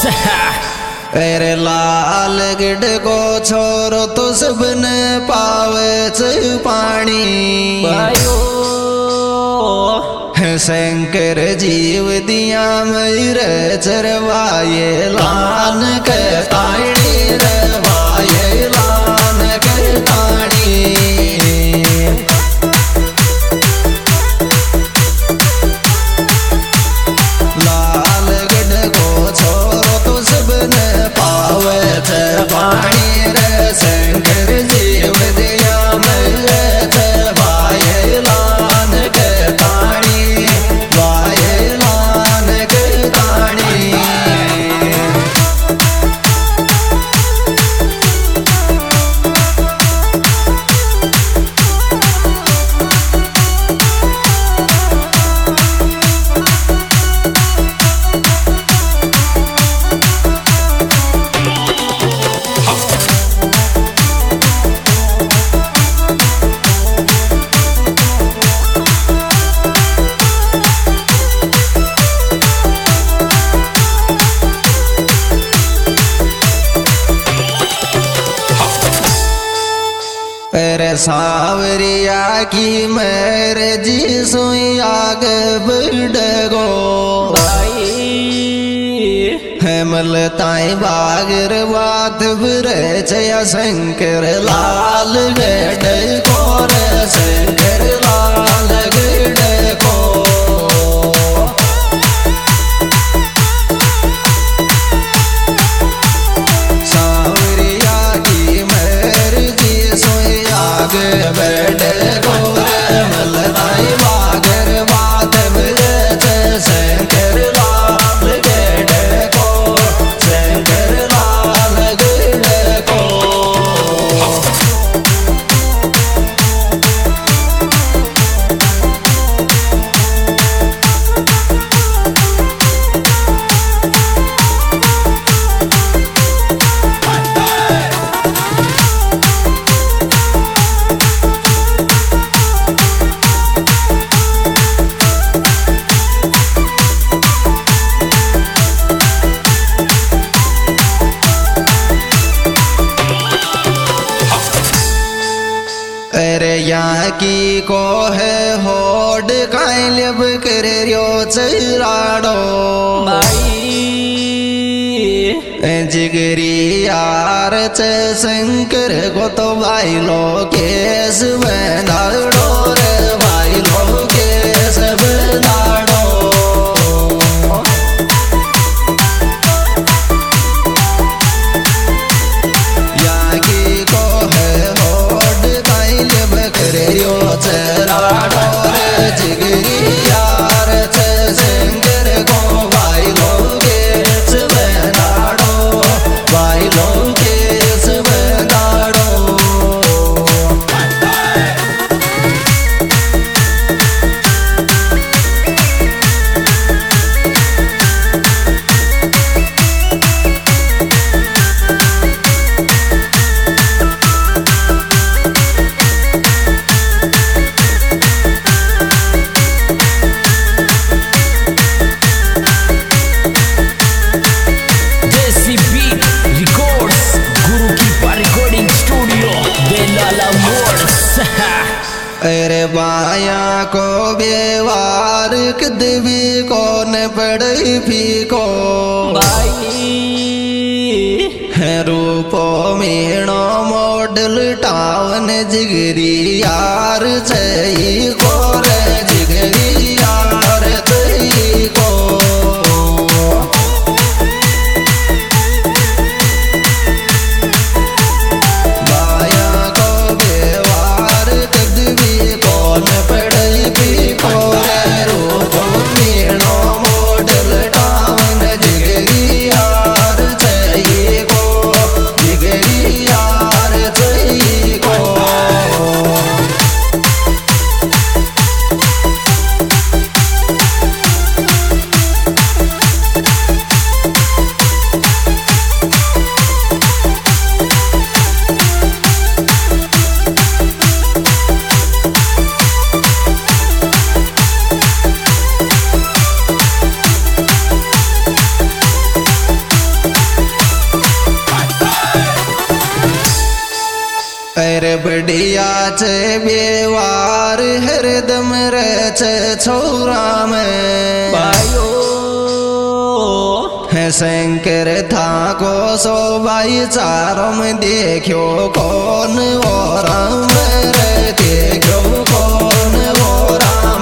अरे लाल गिड को छोरो तो सबने पावे पानी शंकर जीव दिया मेरे चरवाये लान के ताणी रे वाये लान के ताणी लाल गढ़ को छोरो तो सबने पावे थे पानी रे शंकर जीव दिया मेरे चरवाये लान के ताणी वाये लान के ताणी अरे सावरिया की मेरे जी सोई आगे बढ़ गो हेमलताई बागर बात बुरे चया शंकर लाल गेड को रे शंकर लाल गेड को सावरिया की मेरे जी सोई आगे बैठे गोरे मलताई बागर बात बुरे शंकर लाल गेड को शंकर लाल गेड को अरे यहाँ की को है होड कायलब करे रियो चराड़ो जिगरी यार च शंकर को तो भाई लो केस बनाड़ो रे भाई लो केस बनाड़ो यहाँ की को है होड कायलब करे रियो चराड़ो रे जिगरी यार च शंकर को भाई लो केस बनाड़ो भाई लो केस बनाड़ो अरे बाया को व्यवहार कदवी कौन पड़ई फीको रूपो मीणो मॉडल टावन जिगरी यार चई को रे जिगरी यार चई को पढ़ई भी को रूपो मीणो मॉडल टावन जिगरी यार चई को जिगरी यार चई को अरे बढ़िया चे व्यवहार हरदम रच छोरा में भाइयों है शंकर था को सो भाईचारों में देखो कौन और रे देखो कौन और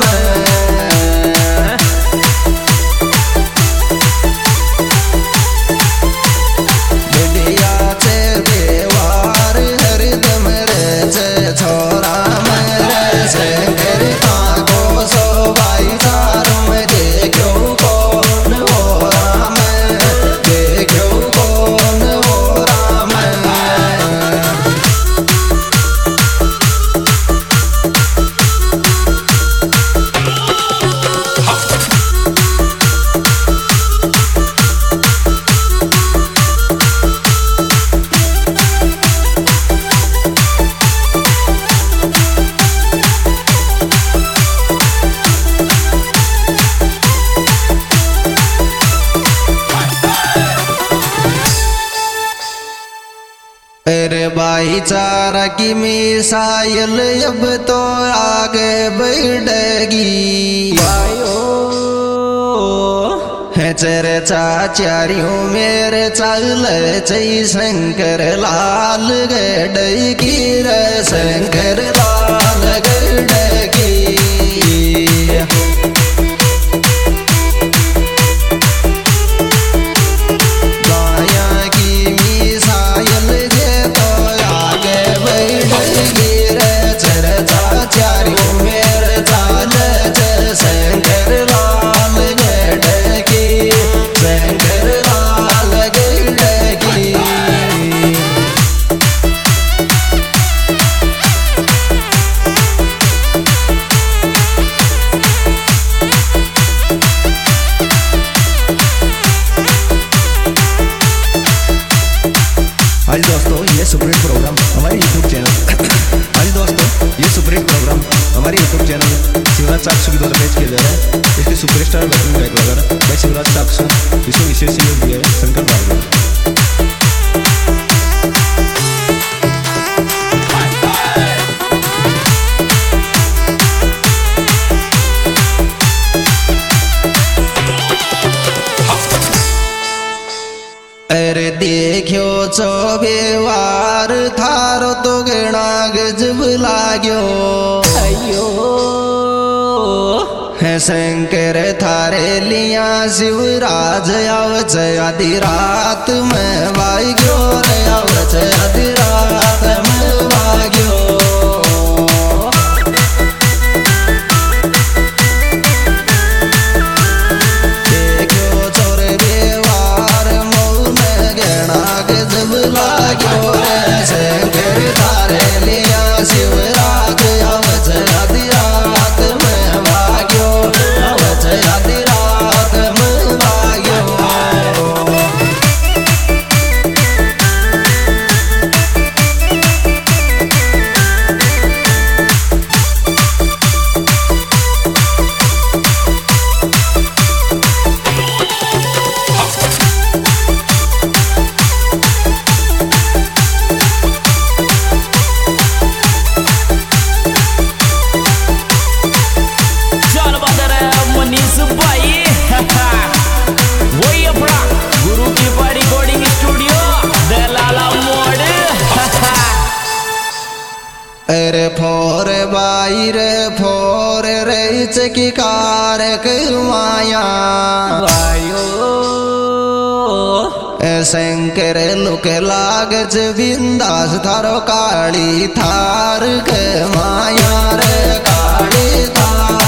बढ़िया चे व्यवहार हरदम रच छोरा में शंकर था को सो भाईचारों में देखो कौन और अरे भाईचारा की मिसाइल अब तो आगे बढ़ेगी भाइयों है चर्चा चारियों मेरे चल चई शंकर लाल गढ़ की रे शंकर लाल गढ़ की सुपरहिट प्रोग्राम हमारे यूट्यूब चैनल हाँ जी दोस्तों, ये सुपरहिट प्रोग्राम हमारे यूट्यूब चैनल शिवराज चाक्षु के द्वारा पेश किया जा रहा है। इसके सुपरस्टार बैटिंग बैक वगैरह भाई शिवराज चाक्षु, इसको विशेष सहयोग दिया है शंकर बाबू। अरे देखो चो व्यवहार थारो तो गणा गजब लाग्यो अयो है शंकर थारे लिया शिवराज आवच आधी रात में भाग्यो रे आवच आधी रात में भाग्यो अरे फोर बाई रे फोर रे की कारक माया वायो शंकर लुक लागज बिंदास थारो काली थार के माया रे काली थार